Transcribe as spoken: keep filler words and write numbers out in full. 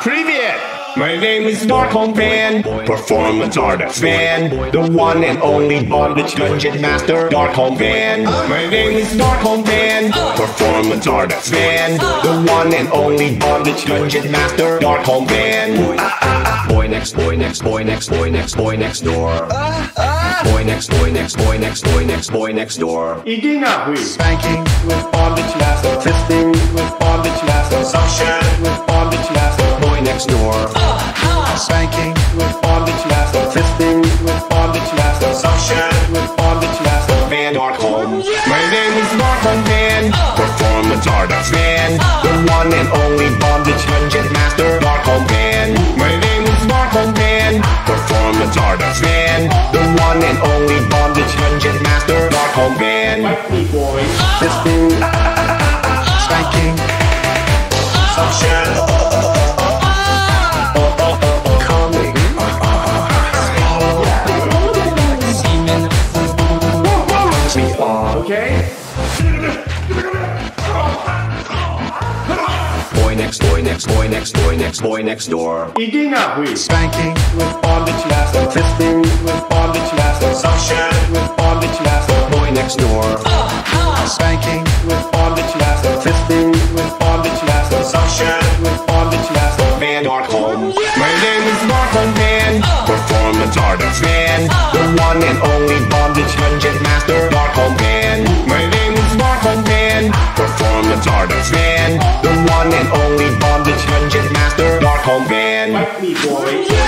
Привет! My name is Darkholm Fan, performance artist fan, the one and only bondage dungeon master, Darkholm Fan. My name is Darkholm Fan, performance artist fan, the one and only bondage dungeon master, Darkholm Fan. Boy next, boy next, boy next, boy next, boy next door. Boy next, boy next, boy next, boy next, boy next door. Иди нахуй. Spanking with bondage master, fisting with bondage master, suction with bondage master, boy next door. Spanking with bondage master, fisting with bondage master, suction with bondage master, Van Darkholm. My name is Darkholm Fan, performance artist fan, the one and only bondage dungeon master, Darkholm Fan. My name is Darkholm Fan, performance artist fan, the one and only bondage dungeon master, Darkholm Fan. Fight me, boy. Fisting, spanking, suction. Okay? Boy next, boy next, boy next, boy next, boy next door. Иди нахуй. Spanking with bondage master, fisting with bondage master, suction with bondage master, boy next door. Spanking with bondage master, fisting with bondage master, suction with bondage master, Van Darkholm. My name is Darkholm Fan, performance artist fan, the one and only bondage dungeon master, Darkholm Fan. My name is Darkholm Fan, performance artist fan, the one and only bondage dungeon master, Darkholm Fan. Fight me, boy.